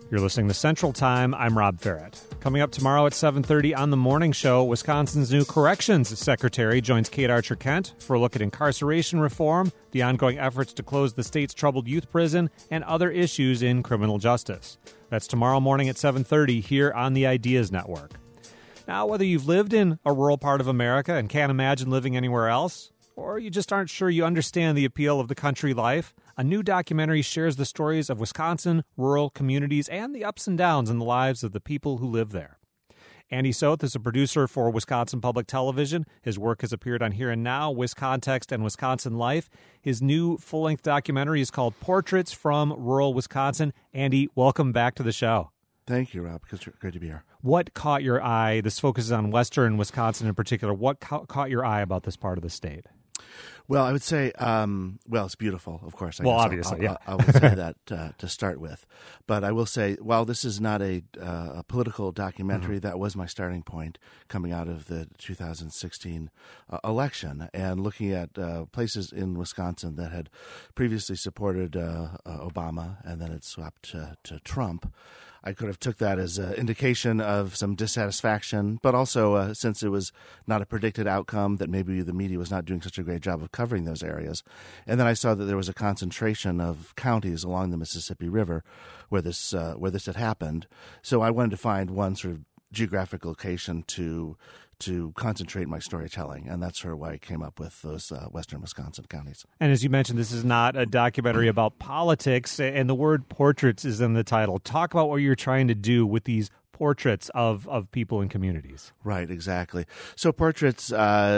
You're listening to Central Time. I'm Rob Ferrett. Coming up tomorrow at 7:30 on The Morning Show, Wisconsin's new corrections secretary joins Kate Archer-Kent for a look at incarceration reform, the ongoing efforts to close the state's troubled youth prison, and other issues in criminal justice. That's tomorrow morning at 7:30 here on the Ideas Network. Now, whether you've lived in a rural part of America and can't imagine living anywhere else, or you just aren't sure you understand the appeal of the country life, a new documentary shares the stories of Wisconsin rural communities and the ups and downs in the lives of the people who live there. Andy Soth is a producer for Wisconsin Public Television. His work has appeared on Here and Now, WisContext, and Wisconsin Life. His new full-length documentary is called Portraits from Rural Wisconsin. Andy, welcome back to the show. Thank you, Rob. It's great to be here. What caught your eye? This focuses on western Wisconsin in particular. What caught your eye about this part of the state? Well, I would say, it's beautiful, of course. Obviously, yeah. I would say that to start with. But I will say, while this is not a political documentary, that was my starting point coming out of the 2016 election and looking at places in Wisconsin that had previously supported Obama and then it swapped to Trump. I could have took that as an indication of some dissatisfaction, but also since it was not a predicted outcome, that maybe the media was not doing such a great job of covering those areas. And then I saw that there was a concentration of counties along the Mississippi River where this had happened. So I wanted to find one sort of geographic location to concentrate my storytelling, and that's sort of why I came up with those western Wisconsin counties. And as you mentioned, this is not a documentary about politics, and the word portraits is in the title. Talk about what you're trying to do with these portraits of people and communities. Right, exactly. So portraits, we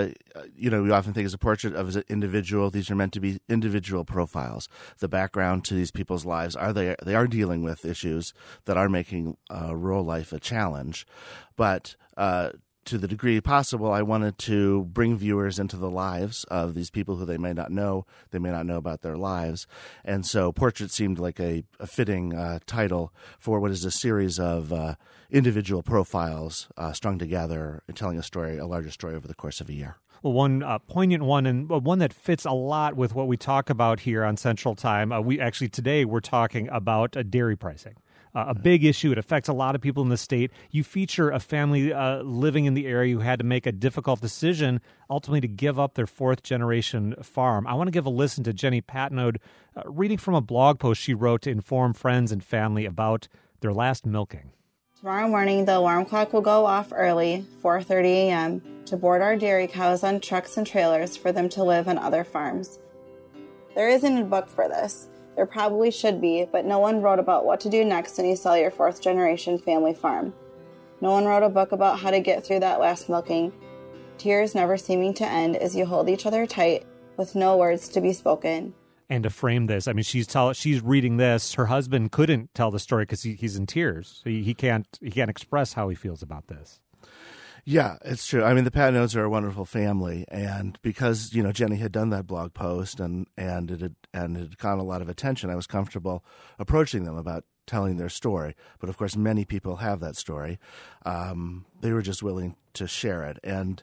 often think as a portrait of an individual. These are meant to be individual profiles. The background to these people's lives they are dealing with issues that are making rural life a challenge, but to the degree possible, I wanted to bring viewers into the lives of these people who they may not know. They may not know about their lives. And so Portrait seemed like a fitting title for what is a series of individual profiles strung together and telling a larger story over the course of a year. Well, one poignant one, and one that fits a lot with what we talk about here on Central Time. Today we're talking about dairy pricing. A big issue. It affects a lot of people in the state. You feature a family living in the area who had to make a difficult decision, ultimately to give up their fourth-generation farm. I want to give a listen to Jenny Patnode reading from a blog post she wrote to inform friends and family about their last milking. Tomorrow morning, the alarm clock will go off early, 4:30 a.m., to board our dairy cows on trucks and trailers for them to live on other farms. There isn't a book for this. There probably should be, but no one wrote about what to do next when you sell your fourth-generation family farm. No one wrote a book about how to get through that last milking, tears never seeming to end as you hold each other tight with no words to be spoken. And to frame this, I mean, she's reading this. Her husband couldn't tell the story because he's in tears. So he can't express how he feels about this. Yeah, it's true. I mean, the Patnodes are a wonderful family, and because Jenny had done that blog post and it had gotten a lot of attention, I was comfortable approaching them about telling their story. But of course, many people have that story. They were just willing to share it, and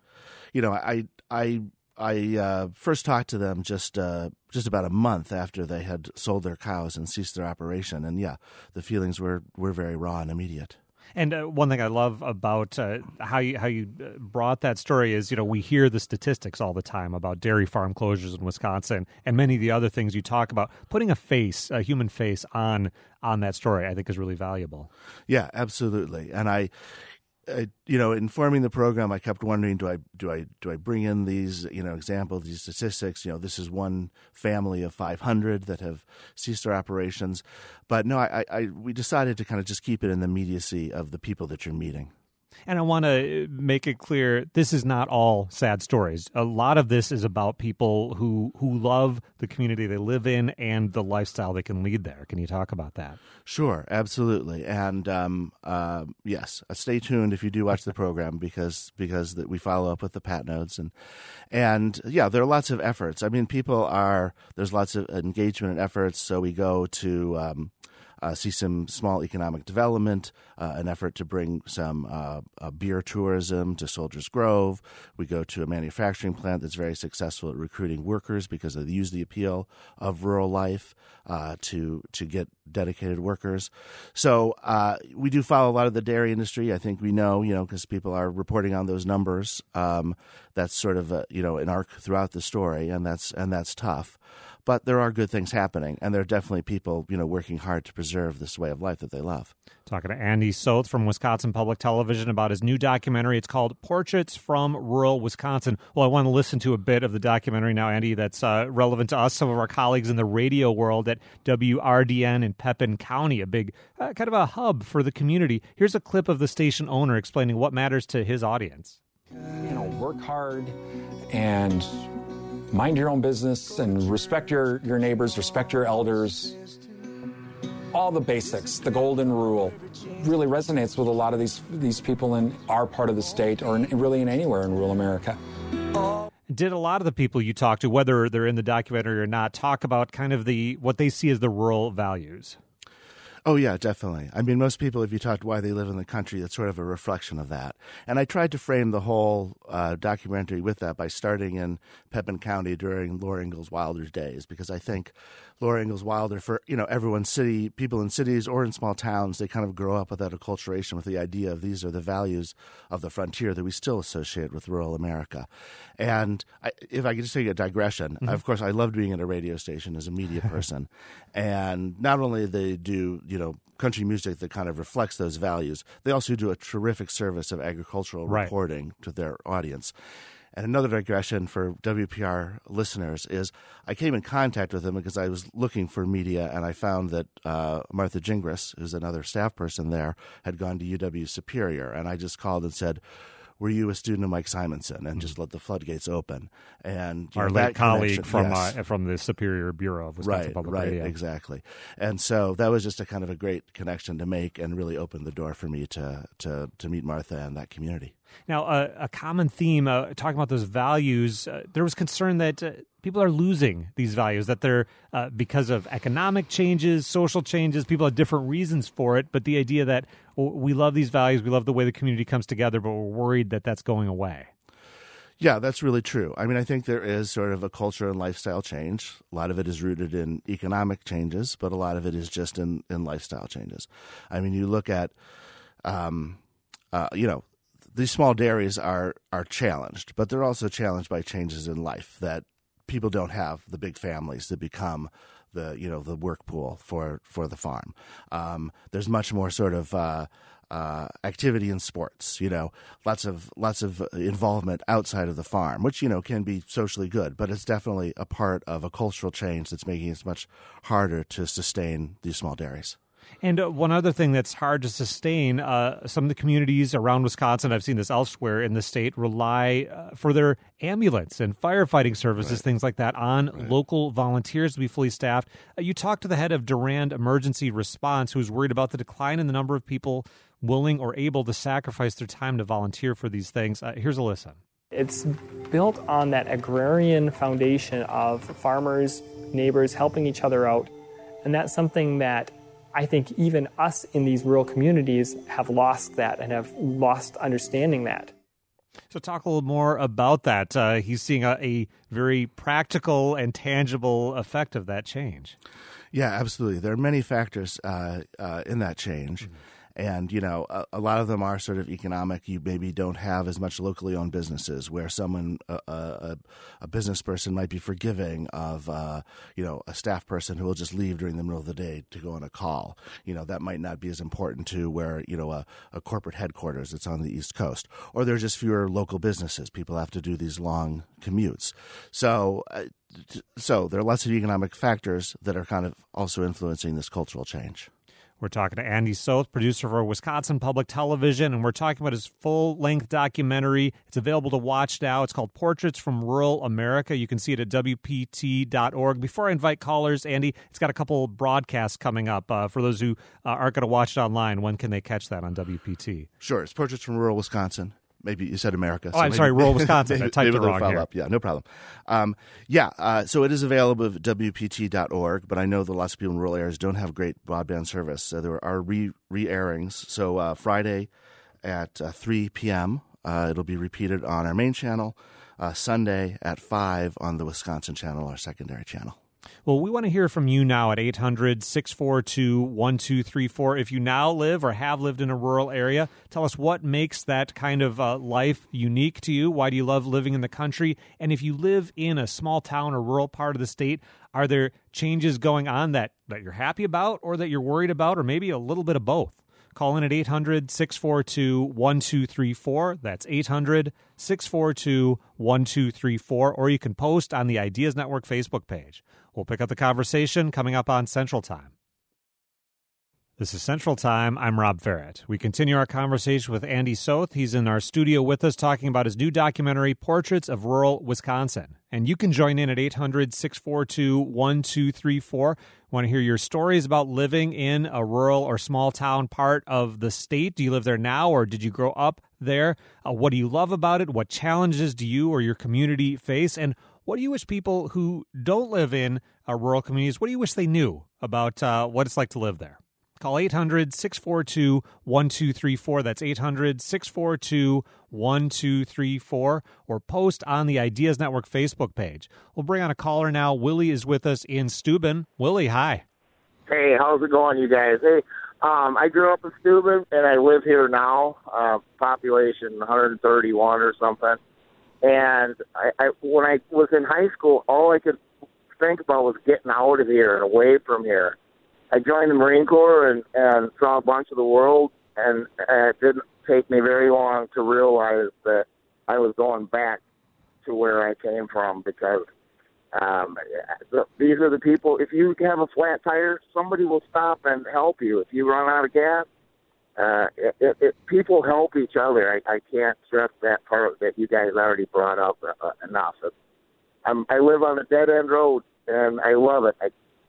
I first talked to them just about a month after they had sold their cows and ceased their operation, and the feelings were very raw and immediate. And one thing I love about how you brought that story is, we hear the statistics all the time about dairy farm closures in Wisconsin and many of the other things you talk about. Putting a human face on that story, I think, is really valuable. Yeah, absolutely. And in forming the program, I kept wondering, do I bring in these, examples, these statistics? This is one family of 500 that have ceased their operations. But no, we decided to kind of just keep it in the immediacy of the people that you're meeting. And I want to make it clear, this is not all sad stories. A lot of this is about people who love the community they live in and the lifestyle they can lead there. Can you talk about that? Sure, absolutely. And yes, stay tuned if you do watch the program because we follow up with the Patnodes. And there are lots of efforts. I mean, there's lots of engagement and efforts. So we go to see some small economic development, an effort to bring some beer tourism to Soldiers Grove. We go to a manufacturing plant that's very successful at recruiting workers because they use the appeal of rural life to get dedicated workers. So we do follow a lot of the dairy industry. I think we know, because people are reporting on those numbers. That's sort of an arc throughout the story, and that's tough. But there are good things happening, and there are definitely people, working hard to preserve this way of life that they love. Talking to Andy Soth from Wisconsin Public Television about his new documentary. It's called Portraits from Rural Wisconsin. Well, I want to listen to a bit of the documentary now, Andy, that's relevant to us, some of our colleagues in the radio world at WRDN in Pepin County, a big kind of a hub for the community. Here's a clip of the station owner explaining what matters to his audience. Work hard and mind your own business and respect your neighbors, respect your elders. All the basics, the golden rule, really resonates with a lot of these people in our part of the state or really in anywhere in rural America. Did a lot of the people you talk to, whether they're in the documentary or not, talk about kind of what they see as the rural values? Oh, yeah, definitely. I mean, most people, if you talk why they live in the country, it's sort of a reflection of that. And I tried to frame the whole documentary with that by starting in Pepin County during Laura Ingalls Wilder's days, because I think Laura Ingalls Wilder, for people in cities or in small towns, they kind of grow up with that acculturation with the idea of these are the values of the frontier that we still associate with rural America. And if I could just take a digression, of course, I loved being at a radio station as a media person. And not only they do, country music that kind of reflects those values, they also do a terrific service of agricultural reporting to their audience. And another digression for WPR listeners is I came in contact with them because I was looking for media, and I found that Martha Gingras, who's another staff person there, had gone to UW Superior. And I just called and said, were you a student of Mike Simonson? And just let the floodgates open. And our late colleague from the Superior Bureau of Wisconsin Public Radio. Right, exactly. And so that was just a kind of a great connection to make and really opened the door for me to meet Martha and that community. Now, a common theme, talking about those values, there was concern that people are losing these values, that they're, because of economic changes, social changes, people have different reasons for it, but the idea that we love these values, we love the way the community comes together, but we're worried that that's going away. Yeah, that's really true. I mean, I think there is sort of a culture and lifestyle change. A lot of it is rooted in economic changes, but a lot of it is just in lifestyle changes. I mean, you look at, these small dairies are challenged, but they're also challenged by changes in life that people don't have the big families that become the work pool for the farm. There's much more sort of activity in sports, lots of involvement outside of the farm, which, can be socially good, but it's definitely a part of a cultural change that's making it much harder to sustain these small dairies. And one other thing that's hard to sustain, some of the communities around Wisconsin, I've seen this elsewhere in the state, rely for their ambulance and firefighting services, things like that, on local volunteers to be fully staffed. You talked to the head of Durand Emergency Response, who's worried about the decline in the number of people willing or able to sacrifice their time to volunteer for these things. Here's a listen. It's built on that agrarian foundation of farmers, neighbors, helping each other out. And that's something that I think even us in these rural communities have lost that and have lost understanding that. So talk a little more about that. He's seeing a very practical and tangible effect of that change. Yeah, absolutely. There are many factors in that change. Mm-hmm. And, a lot of them are sort of economic. You maybe don't have as much locally owned businesses where someone, a business person might be forgiving of, a staff person who will just leave during the middle of the day to go on a call. That might not be as important to where, a corporate headquarters that's on the East Coast. Or there's just fewer local businesses. People have to do these long commutes. So there are lots of economic factors that are kind of also influencing this cultural change. We're talking to Andy Soth, producer for Wisconsin Public Television, and we're talking about his full-length documentary. It's available to watch now. It's called Portraits from Rural America. You can see it at WPT.org. Before I invite callers, Andy, it's got a couple broadcasts coming up. For those who aren't going to watch it online, when can they catch that on WPT? Sure. It's Portraits from Rural Wisconsin. maybe you said America. Oh, I'm sorry, rural Wisconsin. I typed it wrong here. Up. Yeah, no problem. So it is available at WPT.org, but I know that lots of people in rural areas don't have great broadband service. So there are re-airings. So Friday at 3 p.m., it'll be repeated on our main channel. Sunday at 5 on the Wisconsin channel, our secondary channel. Well, we want to hear from you now at 800-642-1234. If you now live or have lived in a rural area, tell us what makes that kind of life unique to you. Why do you love living in the country? And if you live in a small town or rural part of the state, are there changes going on that you're happy about or that you're worried about, or maybe a little bit of both? Call in at 800-642-1234. That's 800-642-1234. Or you can post on the Ideas Network Facebook page. We'll pick up the conversation coming up on Central Time. This is Central Time. I'm Rob Ferret. We continue our conversation with Andy Soth. He's in our studio with us talking about his new documentary, Portraits of Rural Wisconsin. And you can join in at 800-642-1234. Want to hear your stories about living in a rural or small town part of the state? Do you live there now, or did you grow up there? What do you love about it? What challenges do you or your community face? And what do you wish people who don't live in rural communities, what do you wish they knew about what it's like to live there? Call 800-642-1234. That's 800-642-1234. Or post on the Ideas Network Facebook page. We'll bring on a caller now. Willie is with us in Steuben. Willie, hi. Hey, how's it going, you guys? Hey, I grew up in Steuben, and I live here now, population 131 or something. And I when I was in high school, all I could think about was getting out of here and away from here. I joined the Marine Corps and saw a bunch of the world, and it didn't take me very long to realize that I was going back to where I came from, because these are the people. If you have a flat tire, somebody will stop and help you. If you run out of gas, people help each other. I can't stress that part that you guys already brought up enough. I live on a dead-end road, and I love it.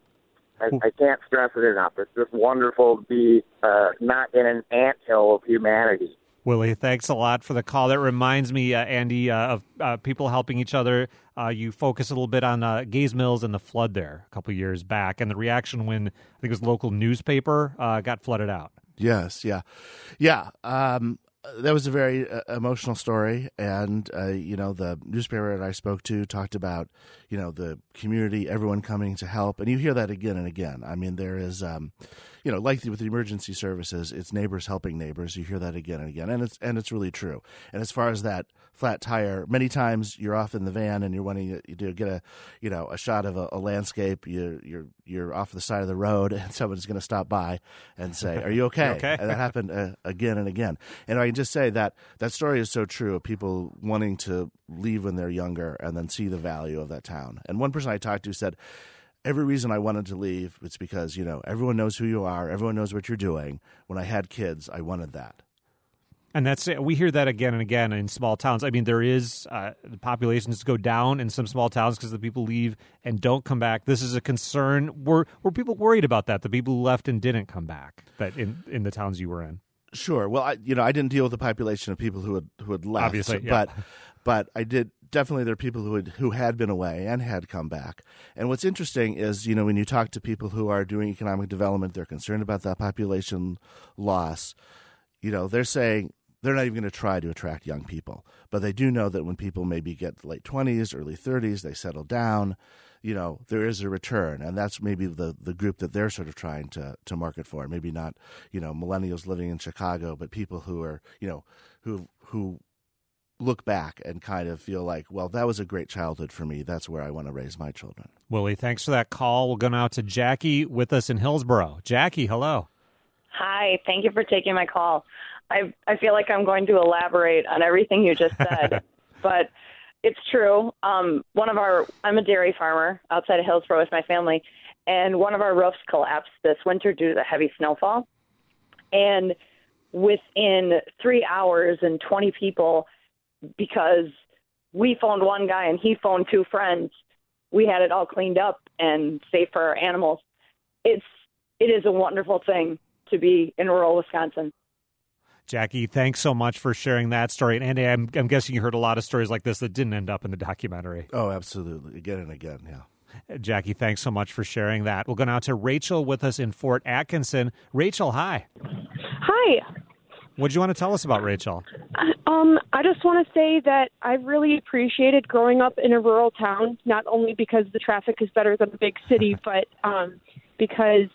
I can't stress it enough. It's just wonderful to be not in an anthill of humanity. Willie, thanks a lot for the call. That reminds me, Andy, of people helping each other. You focus a little bit on Gaze Mills and the flood there a couple of years back, and the reaction when I think it was the local newspaper got flooded out. Yes, yeah. That was a very emotional story, and the newspaper that I spoke to talked about the community, everyone coming to help, and you hear that again and again. I mean, there is like with the emergency services, it's neighbors helping neighbors. You hear that again and again, and it's really true. And as far as that flat tire, many times you're off in the van and you're wanting to get a shot of a landscape. You're off the side of the road, and someone's going to stop by and say, "Are you okay?" Okay? And that happened again and again. And I can just say that story is so true of people wanting to leave when they're younger and then see the value of that town. And one person I talked to said, every reason I wanted to leave, it's because, everyone knows who you are. Everyone knows what you're doing. When I had kids, I wanted that. And we hear that again and again in small towns. I mean, there is the populations go down in some small towns because the people leave and don't come back. This is a concern. Were people worried about that? The people who left and didn't come back, that in the towns you were in? Sure. Well, I didn't deal with the population of people who had left. Obviously, yeah. But I did. Definitely, there are people who had been away and had come back. And what's interesting is, when you talk to people who are doing economic development, they're concerned about that population loss. They're saying they're not even going to try to attract young people, but they do know that when people maybe get late 20s, early 30s, they settle down. There is a return, and that's maybe the group that they're sort of trying to market for. Maybe not, millennials living in Chicago, but people who are, who look back and kind of feel like, well, that was a great childhood for me. That's where I want to raise my children. Willie, thanks for that call. We'll go now to Jackie with us in Hillsboro. Jackie, hello. Hi, thank you for taking my call. I feel like I'm going to elaborate on everything you just said, but it's true. I'm a dairy farmer outside of Hillsboro with my family, and one of our roofs collapsed this winter due to the heavy snowfall. And within 3 hours and 20 people, because we phoned one guy and he phoned two friends, we had it all cleaned up and safe for our animals. It is a wonderful thing to be in rural Wisconsin. Jackie, thanks so much for sharing that story. And Andy, I'm guessing you heard a lot of stories like this that didn't end up in the documentary. Oh, absolutely. Again and again, yeah. Jackie, thanks so much for sharing that. We'll go now to Rachel with us in Fort Atkinson. Rachel, hi. Hi. What do you want to tell us about Rachel? I just want to say that I've really appreciated growing up in a rural town, not only because the traffic is better than a big city, but because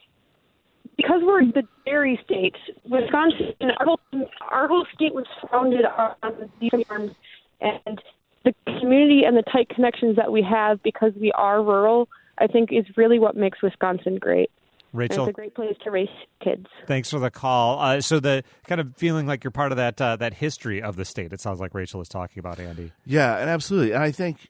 we're the dairy state. Wisconsin, our whole state was founded on these farms, and the community and the tight connections that we have because we are rural, I think, is really what makes Wisconsin great. Rachel, and it's a great place to raise kids. Thanks for the call. So the kind of feeling like you're part of that history of the state, it sounds like Rachel is talking about, Andy. Yeah, and absolutely. And I think,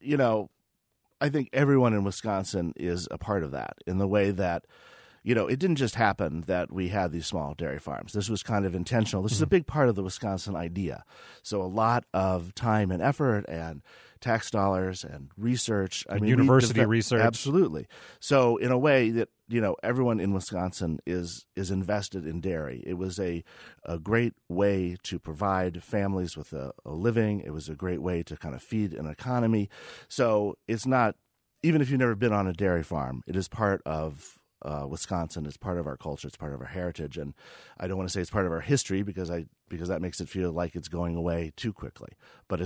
I think everyone in Wisconsin is a part of that in the way that, it didn't just happen that we had these small dairy farms. This was kind of intentional. This is a big part of the Wisconsin idea. So a lot of time and effort and tax dollars and research. University research. Absolutely. So in a way that, everyone in Wisconsin is invested in dairy. It was a great way to provide families with a living. It was a great way to kind of feed an economy. So it's not, even if you've never been on a dairy farm, it is part of Wisconsin. It's part of our culture. It's part of our heritage, and I don't want to say it's part of our history because that makes it feel like it's going away too quickly. But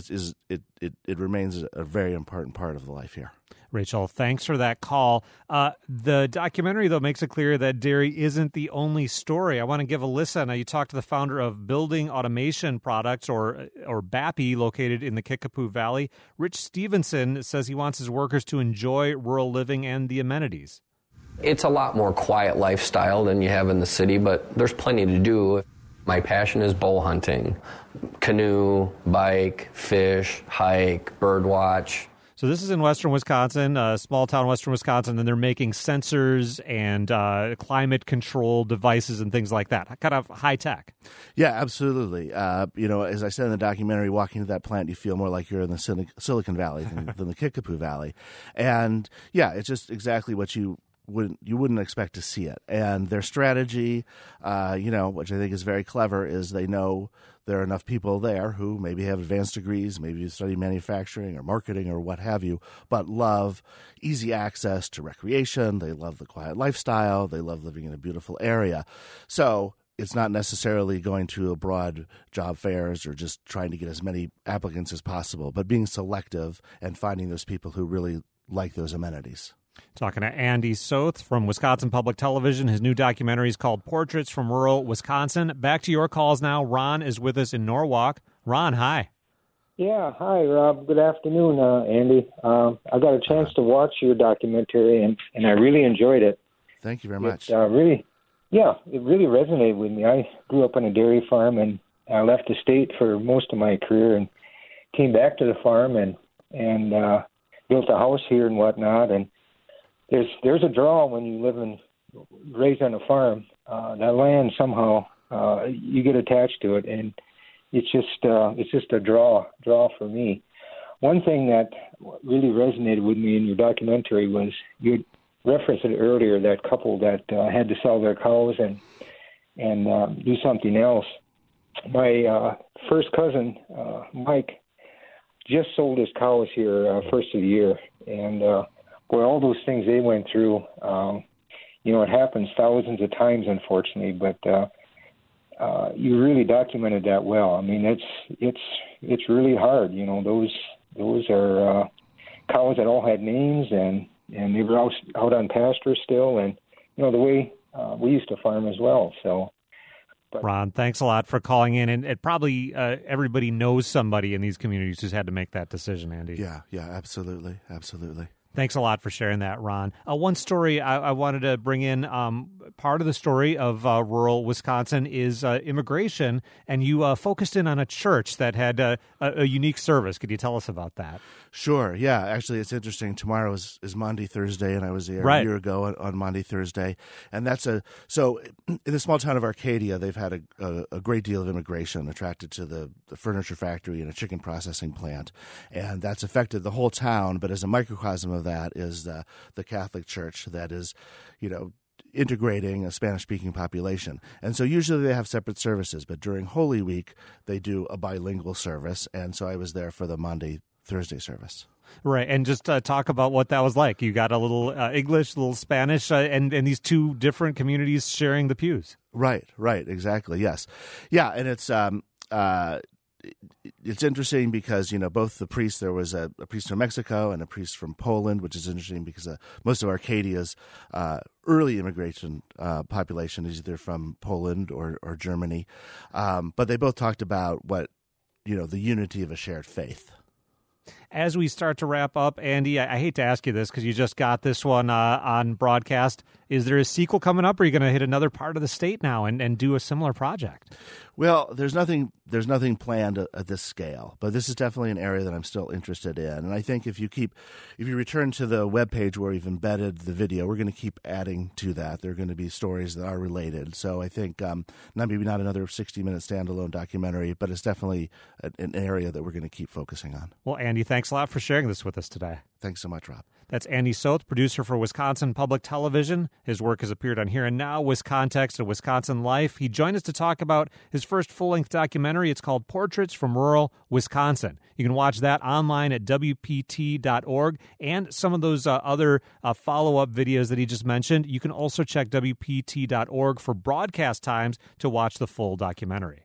it remains a very important part of the life here. Rachel, thanks for that call. The documentary, though, makes it clear that dairy isn't the only story. I want to give a listen. Now, you talked to the founder of Building Automation Products, or BAPI, located in the Kickapoo Valley. Rich Stevenson says he wants his workers to enjoy rural living and the amenities. It's a lot more quiet lifestyle than you have in the city, but there's plenty to do. My passion is bow hunting, canoe, bike, fish, hike, bird watch. So this is in western Wisconsin, small town western Wisconsin, and they're making sensors and climate control devices and things like that, kind of high tech. Yeah, absolutely. As I said in the documentary, walking to that plant, you feel more like you're in the Silicon Valley than the Kickapoo Valley. And yeah, it's just exactly what you wouldn't expect to see it. And their strategy, which I think is very clever, is they know there are enough people there who maybe have advanced degrees, maybe study manufacturing or marketing or what have you, but love easy access to recreation. They love the quiet lifestyle. They love living in a beautiful area. So it's not necessarily going to abroad job fairs or just trying to get as many applicants as possible, but being selective and finding those people who really like those amenities. Talking to Andy Soth from Wisconsin Public Television. His new documentary is called Portraits from Rural Wisconsin. Back to your calls now. Ron is with us in Norwalk. Ron, hi. Yeah, hi, Rob. Good afternoon, Andy. I got a chance to watch your documentary, and I really enjoyed it. Thank you very much. It really resonated with me. I grew up on a dairy farm, and I left the state for most of my career and came back to the farm and built a house here and whatnot, and there's a draw when you live and raised on a farm. That land somehow you get attached to it, and it's just a draw for me. One thing that really resonated with me in your documentary was you referenced it earlier, that couple that had to sell their cows and do something else. My first cousin, Mike, just sold his cows here first of the year, and all those things they went through, it happens thousands of times, unfortunately, but you really documented that well. I mean, it's really hard. Those are cows that all had names, and they were out on pasture still, and the way we used to farm as well. So, Ron, thanks a lot for calling in, and it probably everybody knows somebody in these communities who's had to make that decision, Andy. Yeah, absolutely. Thanks a lot for sharing that, Ron. One story I wanted to bring in, part of the story of rural Wisconsin is immigration, and you focused in on a church that had a unique service. Could you tell us about that? Sure, yeah. Actually, it's interesting. Tomorrow is Maundy Thursday, and I was there a year ago on Maundy Thursday. And so in the small town of Arcadia, they've had a great deal of immigration attracted to the furniture factory and a chicken processing plant. And that's affected the whole town, but as a microcosm of that is the Catholic Church that is, integrating a Spanish-speaking population. And so usually they have separate services, but during Holy Week, they do a bilingual service. And so I was there for the Monday-Thursday service. Right, and just talk about what that was like. You got a little English, a little Spanish, and these two different communities sharing the pews. Right, exactly, yes. Yeah, and it's interesting because, both the priests, there was a priest from Mexico and a priest from Poland, which is interesting because most of Arcadia's early immigration population is either from Poland or Germany. But they both talked about the unity of a shared faith. As we start to wrap up, Andy, I hate to ask you this because you just got this one on broadcast. Is there a sequel coming up, or are you going to hit another part of the state now and do a similar project? Well, there's nothing planned at this scale, but this is definitely an area that I'm still interested in. And I think if you return to the webpage where we've embedded the video, we're going to keep adding to that. There are going to be stories that are related. So I think maybe not another 60-minute standalone documentary, but it's definitely an area that we're going to keep focusing on. Well, Andy, thanks a lot for sharing this with us today. Thanks so much, Rob. That's Andy Soth, producer for Wisconsin Public Television. His work has appeared on Here and Now, Wiscontext, and Wisconsin Life. He joined us to talk about his first full-length documentary. It's called Portraits from Rural Wisconsin. You can watch that online at WPT.org, and some of those other follow-up videos that he just mentioned. You can also check WPT.org for broadcast times to watch the full documentary.